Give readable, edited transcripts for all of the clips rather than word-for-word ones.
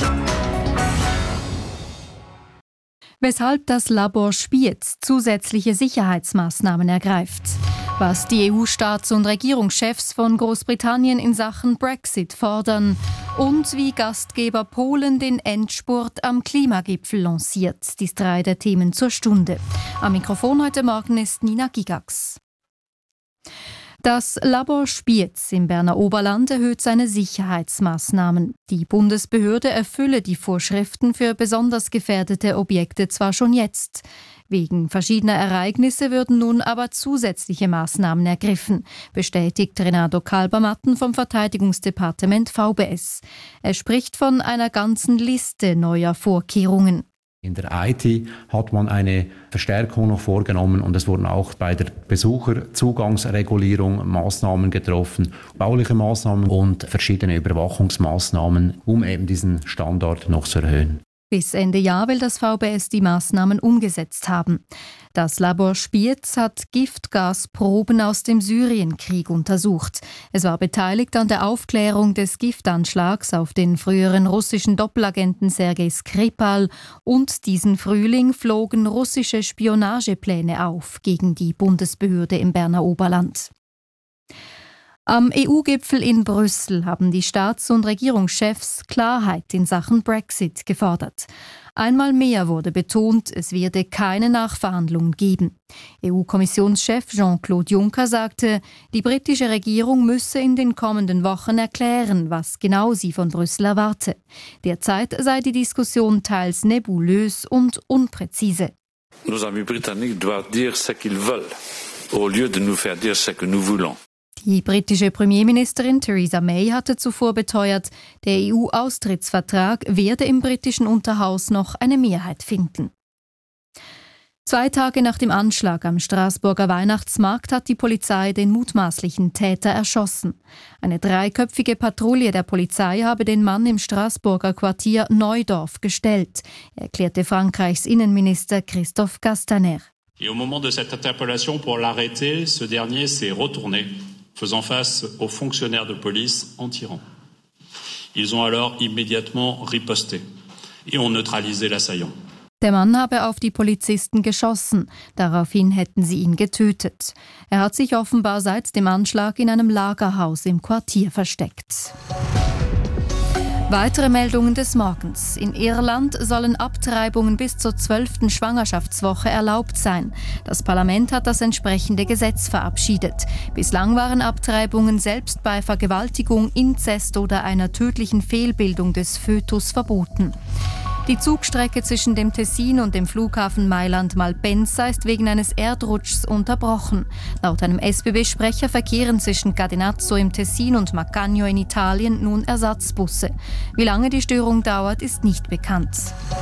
Weshalb das Labor Spiez zusätzliche Sicherheitsmaßnahmen ergreift. Was die EU-Staats- und Regierungschefs von Großbritannien in Sachen Brexit fordern. Und wie Gastgeber Polen den Endspurt am Klimagipfel lanciert. Dies 3 der Themen zur Stunde. Am Mikrofon heute Morgen ist Nina Gigax. Das Labor Spiez im Berner Oberland erhöht seine Sicherheitsmaßnahmen. Die Bundesbehörde erfülle die Vorschriften für besonders gefährdete Objekte zwar schon jetzt. Wegen verschiedener Ereignisse würden nun aber zusätzliche Maßnahmen ergriffen, bestätigt Renato Kalbermatten vom Verteidigungsdepartement VBS. Er spricht von einer ganzen Liste neuer Vorkehrungen. In der IT hat man eine Verstärkung noch vorgenommen und es wurden auch bei der Besucherzugangsregulierung Maßnahmen getroffen, bauliche Maßnahmen und verschiedene Überwachungsmaßnahmen, um eben diesen Standard noch zu erhöhen. Bis Ende Jahr will das VBS die Maßnahmen umgesetzt haben. Das Labor Spiez hat Giftgasproben aus dem Syrienkrieg untersucht. Es war beteiligt an der Aufklärung des Giftanschlags auf den früheren russischen Doppelagenten Sergei Skripal und diesen Frühling flogen russische Spionagepläne auf gegen die Bundesbehörde im Berner Oberland. Am EU-Gipfel in Brüssel haben die Staats- und Regierungschefs Klarheit in Sachen Brexit gefordert. Einmal mehr wurde betont, es werde keine Nachverhandlungen geben. EU-Kommissionschef Jean-Claude Juncker sagte, die britische Regierung müsse in den kommenden Wochen erklären, was genau sie von Brüssel erwarte. Derzeit sei die Diskussion teils nebulös und unpräzise. Nos amis britanniques doivent dire ce qu'ils veulent, au lieu de nous faire dire ce que nous voulons. Die britische Premierministerin Theresa May hatte zuvor beteuert, der EU-Austrittsvertrag werde im britischen Unterhaus noch eine Mehrheit finden. 2 Tage nach dem Anschlag am Straßburger Weihnachtsmarkt hat die Polizei den mutmaßlichen Täter erschossen. Eine 3-köpfige Patrouille der Polizei habe den Mann im Straßburger Quartier Neudorf gestellt, erklärte Frankreichs Innenminister Christophe Castaner. Et au moment de cette interpellation pour l'arrêter, ce dernier s'est retourné, faisant face aux fonctionnaires de police en tirant. Ils ont alors immédiatement riposté et ont neutralisé l'assaillant. Der Mann habe auf die Polizisten geschossen, daraufhin hätten sie ihn getötet. Er hat sich offenbar seit dem Anschlag in einem Lagerhaus im Quartier versteckt. Weitere Meldungen des Morgens. In Irland sollen Abtreibungen bis zur 12. Schwangerschaftswoche erlaubt sein. Das Parlament hat das entsprechende Gesetz verabschiedet. Bislang waren Abtreibungen selbst bei Vergewaltigung, Inzest oder einer tödlichen Fehlbildung des Fötus verboten. Die Zugstrecke zwischen dem Tessin und dem Flughafen Mailand-Malpensa ist wegen eines Erdrutschs unterbrochen. Laut einem SBB-Sprecher verkehren zwischen Cadenazzo im Tessin und Macagno in Italien nun Ersatzbusse. Wie lange die Störung dauert, ist nicht bekannt.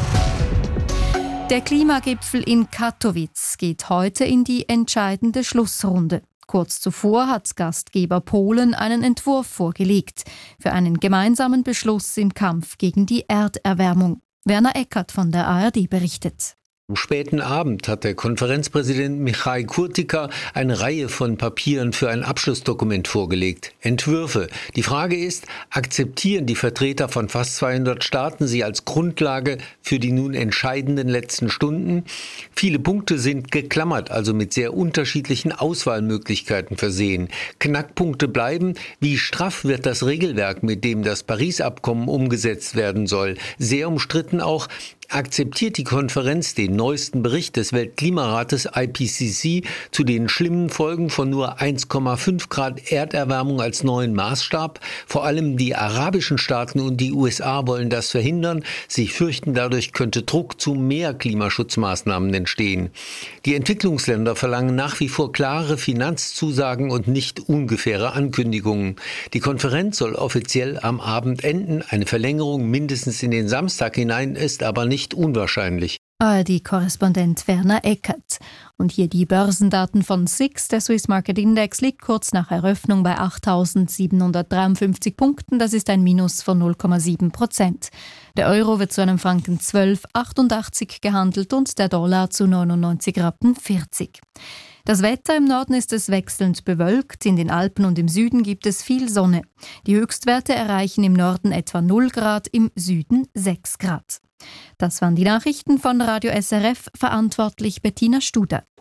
Der Klimagipfel in Katowice geht heute in die entscheidende Schlussrunde. Kurz zuvor hat Gastgeber Polen einen Entwurf vorgelegt für einen gemeinsamen Beschluss im Kampf gegen die Erderwärmung. Werner Eckert von der ARD berichtet. Am späten Abend hat der Konferenzpräsident Michał Kurtyka eine Reihe von Papieren für ein Abschlussdokument vorgelegt. Entwürfe. Die Frage ist, akzeptieren die Vertreter von fast 200 Staaten sie als Grundlage für die nun entscheidenden letzten Stunden? Viele Punkte sind geklammert, also mit sehr unterschiedlichen Auswahlmöglichkeiten versehen. Knackpunkte bleiben, wie straff wird das Regelwerk, mit dem das Paris-Abkommen umgesetzt werden soll. Sehr umstritten auch, akzeptiert die Konferenz den neuesten Bericht des Weltklimarates IPCC zu den schlimmen Folgen von nur 1,5 Grad Erderwärmung als neuen Maßstab. Vor allem die arabischen Staaten und die USA wollen das verhindern. Sie fürchten, dadurch könnte Druck zu mehr Klimaschutzmaßnahmen entstehen. Die Entwicklungsländer verlangen nach wie vor klare Finanzzusagen und nicht ungefähre Ankündigungen. Die Konferenz soll offiziell am Abend enden. Eine Verlängerung mindestens in den Samstag hinein ist aber nicht unwahrscheinlich. ARD-Korrespondent Werner Eckert. Und hier die Börsendaten von SIX. Der Swiss Market Index liegt kurz nach Eröffnung bei 8.753 Punkten. Das ist ein Minus von 0,7%. Der Euro wird zu einem Franken 12,88 gehandelt und der Dollar zu 99,40 Rappen. Das Wetter im Norden ist es wechselnd bewölkt, in den Alpen und im Süden gibt es viel Sonne. Die Höchstwerte erreichen im Norden etwa 0 Grad, im Süden 6 Grad. Das waren die Nachrichten von Radio SRF, verantwortlich Bettina Studer.